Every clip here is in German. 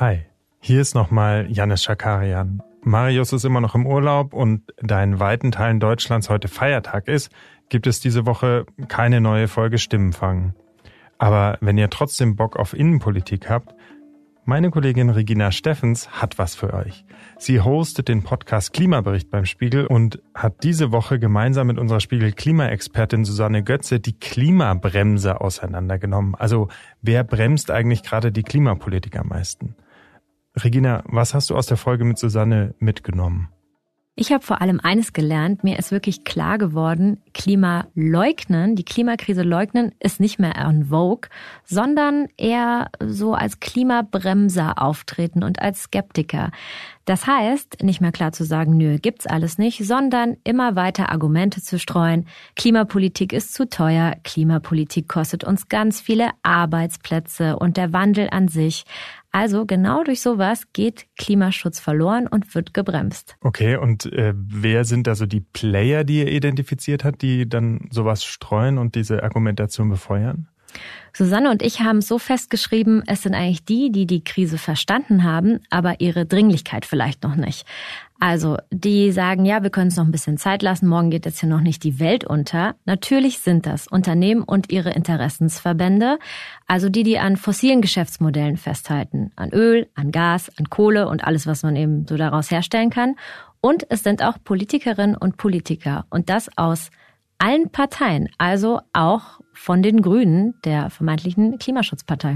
Hi, hier ist nochmal Janis Schakarian. Marius ist immer noch im Urlaub und da in weiten Teilen Deutschlands heute Feiertag ist, gibt es diese Woche keine neue Folge Stimmenfang. Aber wenn ihr trotzdem Bock auf Innenpolitik habt, meine Kollegin Regina Steffens hat was für euch. Sie hostet den Podcast Klimabericht beim Spiegel und hat diese Woche gemeinsam mit unserer Spiegel-Klimaexpertin Susanne Götze die Klimabremse auseinandergenommen. Also wer bremst eigentlich gerade die Klimapolitik am meisten? Regina, was hast du aus der Folge mit Susanne mitgenommen? Ich habe vor allem eines gelernt, mir ist wirklich klar geworden, Klimaleugnen, die Klimakrise leugnen, ist nicht mehr en vogue, sondern eher so als Klimabremser auftreten und als Skeptiker. Das heißt, nicht mehr klar zu sagen, nö, gibt's alles nicht, sondern immer weiter Argumente zu streuen. Klimapolitik ist zu teuer, Klimapolitik kostet uns ganz viele Arbeitsplätze und der Wandel an sich. Also genau durch sowas geht Klimaschutz verloren und wird gebremst. Okay, und wer sind da so die Player, die ihr identifiziert habt, die dann sowas streuen und diese Argumentation befeuern? Susanne und ich haben so festgeschrieben, es sind eigentlich die Krise verstanden haben, aber ihre Dringlichkeit vielleicht noch nicht. Also die sagen, ja, wir können uns noch ein bisschen Zeit lassen, morgen geht jetzt hier noch nicht die Welt unter. Natürlich sind das Unternehmen und ihre Interessensverbände, also die an fossilen Geschäftsmodellen festhalten, an Öl, an Gas, an Kohle und alles, was man eben so daraus herstellen kann. Und es sind auch Politikerinnen und Politiker und das aus allen Parteien, also auch von den Grünen, der vermeintlichen Klimaschutzpartei.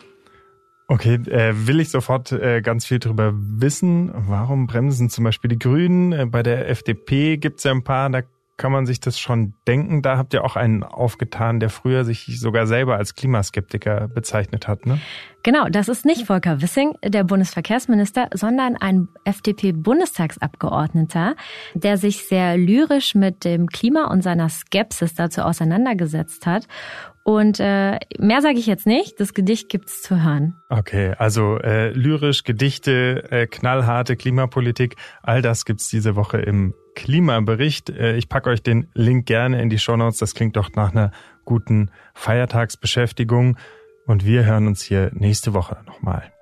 Okay, will ich sofort ganz viel drüber wissen. Warum bremsen zum Beispiel die Grünen? Bei der FDP gibt's ja ein paar, da kann man sich das schon denken. Da habt ihr auch einen aufgetan, der früher sich sogar selber als Klimaskeptiker bezeichnet hat, ne? Genau, das ist nicht Volker Wissing, der Bundesverkehrsminister, sondern ein FDP-Bundestagsabgeordneter, der sich sehr lyrisch mit dem Klima und seiner Skepsis dazu auseinandergesetzt hat. Und mehr sage ich jetzt nicht, das Gedicht gibt's zu hören. Okay, also lyrisch, Gedichte, knallharte Klimapolitik, all das gibt's diese Woche im Klimabericht. Ich packe euch den Link gerne in die Shownotes, das klingt doch nach einer guten Feiertagsbeschäftigung. Und wir hören uns hier nächste Woche nochmal.